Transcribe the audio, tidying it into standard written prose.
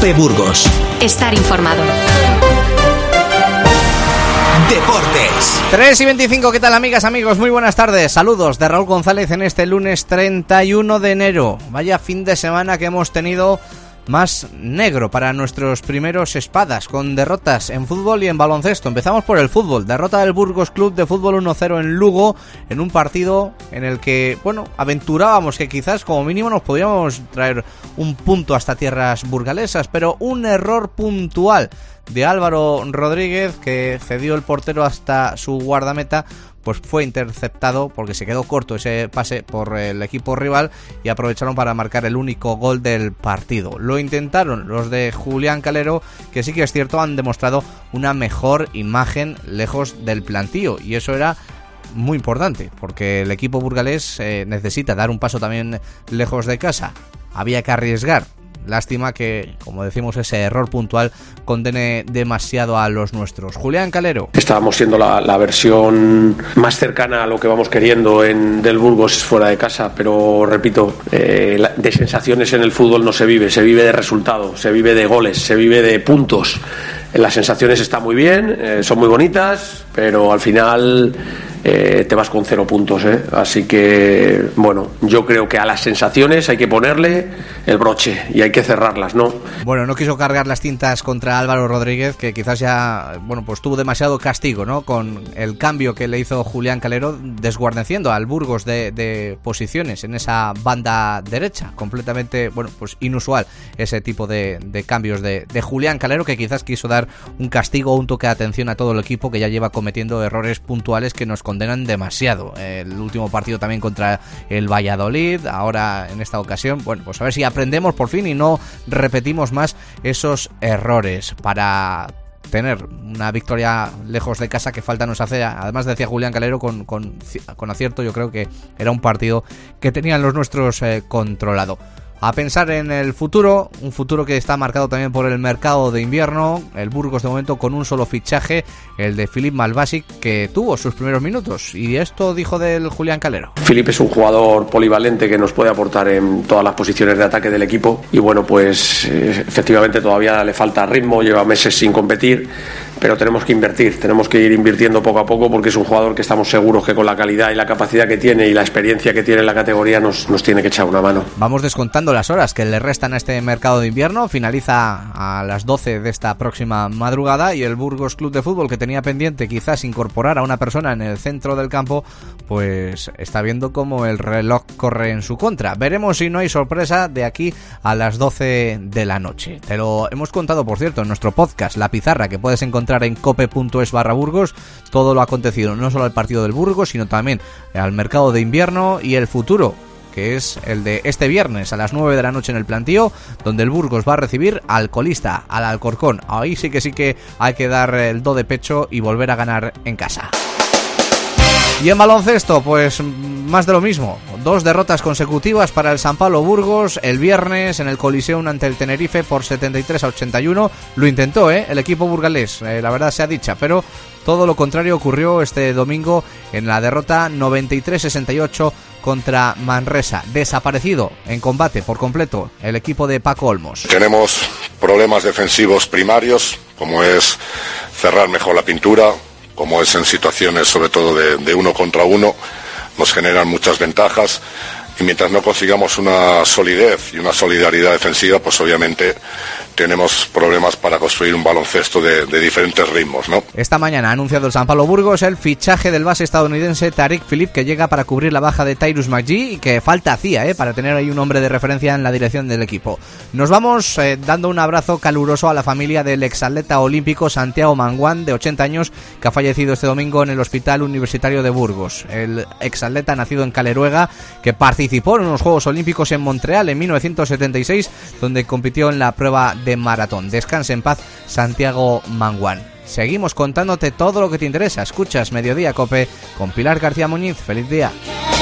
COPE Burgos. Estar informado. Deportes. 3:25, ¿qué tal, amigas, amigos? Muy buenas tardes. Saludos de Raúl González en este lunes 31 de enero. Vaya fin de semana que hemos tenido más negro para nuestros primeros espadas, con derrotas en fútbol y en baloncesto. Empezamos por el fútbol. Derrota del Burgos Club de Fútbol 1-0 en Lugo, en un partido en el que, aventurábamos que quizás como mínimo nos podríamos traer un punto hasta tierras burgalesas, pero un error puntual de Álvaro Rodríguez, que cedió el portero hasta su guardameta, pues fue interceptado porque se quedó corto ese pase por el equipo rival y aprovecharon para marcar el único gol del partido. Lo intentaron los de Julián Calero, que sí que es cierto, han demostrado una mejor imagen lejos del plantío, y eso era muy importante porque el equipo burgalés necesita dar un paso también lejos de casa. Había que arriesgar. Lástima que, como decimos, ese error puntual condene demasiado a los nuestros. Julián Calero. Estábamos siendo la versión más cercana a lo que vamos queriendo del Burgos fuera de casa, pero repito, de sensaciones en el fútbol no se vive de resultado, se vive de goles, se vive de puntos. Las sensaciones están muy bien, son muy bonitas, pero al final te vas con 0 puntos, Así que, yo creo que a las sensaciones hay que ponerle el broche y hay que cerrarlas, ¿no? Bueno, no quiso cargar las tintas contra Álvaro Rodríguez, que quizás ya, pues tuvo demasiado castigo, ¿no? Con el cambio que le hizo Julián Calero, desguarneciendo al Burgos de posiciones en esa banda derecha. Completamente, pues inusual ese tipo de cambios de Julián Calero, que quizás quiso dar un castigo, un toque de atención a todo el equipo que ya lleva cometiendo errores puntuales que nos condenan demasiado. El último partido también contra el Valladolid, ahora en esta ocasión, pues a ver si aprendemos por fin y no repetimos más esos errores para tener una victoria lejos de casa que falta nos hace. Además, decía Julián Calero con acierto, yo creo que era un partido que tenían los nuestros controlado. A pensar en el futuro, un futuro que está marcado también por el mercado de invierno. El Burgos de momento con un solo fichaje, el de Filip Malbasic, que tuvo sus primeros minutos, y esto dijo del Julián Calero. Filip es un jugador polivalente que nos puede aportar en todas las posiciones de ataque del equipo y efectivamente todavía le falta ritmo, lleva meses sin competir, pero tenemos que invertir, tenemos que ir invirtiendo poco a poco porque es un jugador que estamos seguros que con la calidad y la capacidad que tiene y la experiencia que tiene en la categoría nos tiene que echar una mano. Vamos descontando las horas que le restan a este mercado de invierno. Finaliza a las 12 de esta próxima madrugada y el Burgos Club de Fútbol, que tenía pendiente quizás incorporar a una persona en el centro del campo, pues está viendo cómo el reloj corre en su contra. Veremos si no hay sorpresa de aquí a las 12 de la noche. Te lo hemos contado, por cierto, en nuestro podcast La Pizarra, que puedes encontrar en cope.es/Burgos, todo lo acontecido, no solo al partido del Burgos, sino también al mercado de invierno y el futuro, que es el de este viernes a las 9 de la noche en el plantío, donde el Burgos va a recibir al colista, al Alcorcón. Ahí sí que hay que dar el do de pecho y volver a ganar en casa. Y en baloncesto, pues más de lo mismo. 2 derrotas consecutivas para el San Pablo Burgos. El viernes en el Coliseum ante el Tenerife por 73-81. Lo intentó, el equipo burgalés, la verdad sea dicha, pero todo lo contrario ocurrió este domingo en la derrota 93-68 contra Manresa. Desaparecido en combate por completo el equipo de Paco Olmos. Tenemos problemas defensivos primarios, como es cerrar mejor la pintura, como es en situaciones sobre todo de 1 contra 1, nos generan muchas ventajas, y mientras no consigamos una solidez y una solidaridad defensiva, pues obviamente tenemos problemas para construir un baloncesto de diferentes ritmos, ¿no? Esta mañana ha anunciado el San Pablo Burgos el fichaje del base estadounidense Tariq Phillip, que llega para cubrir la baja de Tyrus McGee y que falta hacía, para tener ahí un hombre de referencia en la dirección del equipo. Nos vamos dando un abrazo caluroso a la familia del exatleta olímpico Santiago Manguán, de 80 años, que ha fallecido este domingo en el Hospital Universitario de Burgos. El exatleta nacido en Caleruega, que participó en unos Juegos Olímpicos en Montreal en 1976, donde compitió en la prueba de maratón. Descanse en paz, Santiago Manguán. Seguimos contándote todo lo que te interesa. Escuchas Mediodía Cope con Pilar García Muñiz. Feliz día.